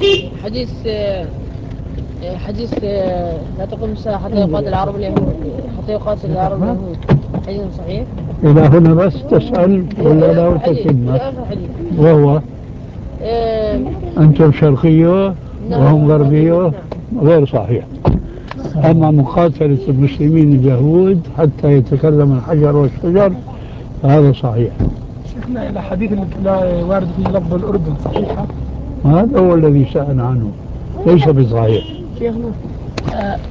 حديث حديث لا تقوم الساعة حتى يقاتل العرب اليهود، حتى يقاتل العرب اليهود، حديث صحيح؟ إلى هنا بس تسأل ولا لا إلى تتمة؟ آخر حديث. وهو آه، أنتم شرقية وهم غربية، نعم. غير صحيح. أما مقاتلة المسلمين اليهود حتى يتكلم الحجر والشجر فهذا صحيح. شيخنا الأحاديث اللي لا وارد في لفظ الأردن صحيحة؟ هذا هو الذي سأل عنه، ليس بصحيح. شيخنا